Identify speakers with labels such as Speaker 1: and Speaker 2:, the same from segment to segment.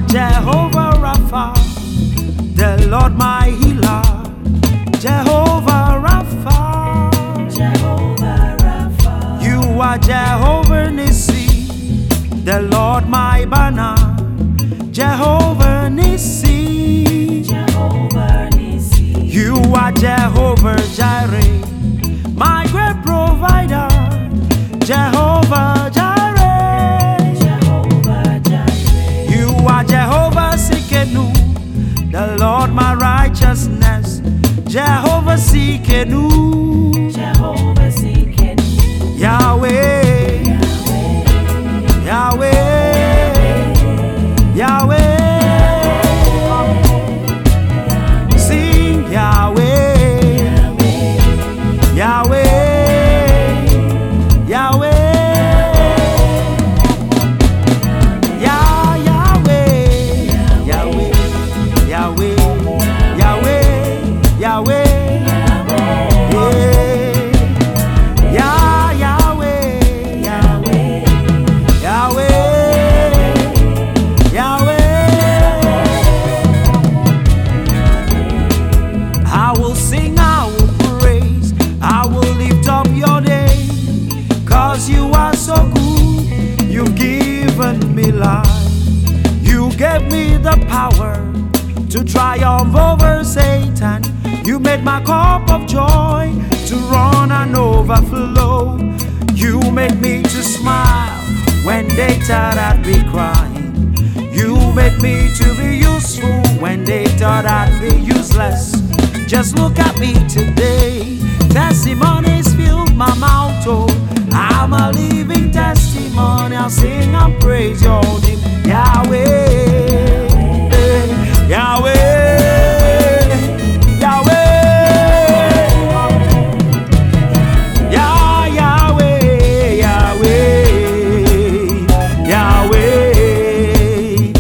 Speaker 1: Jehovah Rapha, the Lord my healer. Jehovah Rapha,
Speaker 2: Jehovah Rapha.
Speaker 1: you are Jehovah Nissi, the Lord my banner. Jehovah Nissi,
Speaker 2: Jehovah Nissi.
Speaker 1: you are Jehovah Jireh, my great provider. Jehovah Jireh,
Speaker 2: Jehovah Jireh.
Speaker 1: you are Jehovah Sikenu, the Lord my righteousness. Jehovah Sikenu,
Speaker 2: Jehovah Sikenu.
Speaker 1: Yahweh, Yahweh, Yahweh, sing Yahweh, Yahweh, Yahweh, Yahweh, Yahweh, Yahweh, Yahweh, Yahweh. I will sing, I will praise, I will lift up your name, 'cause you are so good, you've given me life. You gave me the power to triumph over Satan. You made my cup of joy to run and overflow. You made me to smile when they thought I'd be crying. You made me to be useful when they thought I'd be useless. Just look at me today, testimonies filled my mouth. Oh, I'm a living testimony. I'll sing and praise your name, Yahweh, Yahweh, Yahweh, Yahweh, Yahweh, Yahweh,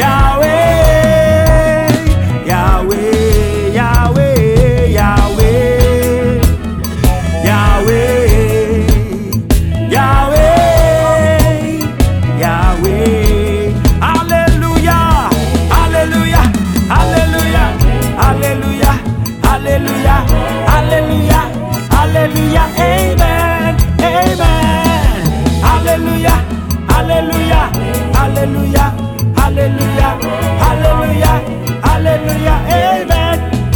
Speaker 1: Yahweh, Yahweh, Yahweh, Yahweh, Yahweh, Yahweh. Hallelujah, hallelujah, hallelujah, hallelujah, hallelujah, hallelujah, hallelujah, amen, amen. Hallelujah, hallelujah, hallelujah, hallelujah, hallelujah, hallelujah, amen.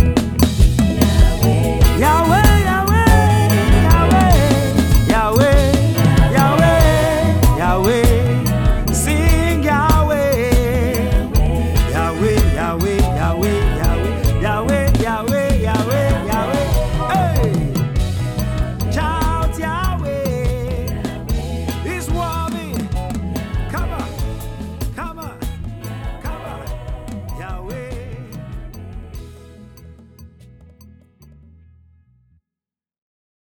Speaker 1: Yahweh, Yahweh, Yahweh, Yahweh, Yahweh, Yahweh, sing Yahweh, Yahweh, Yahweh, Yahweh.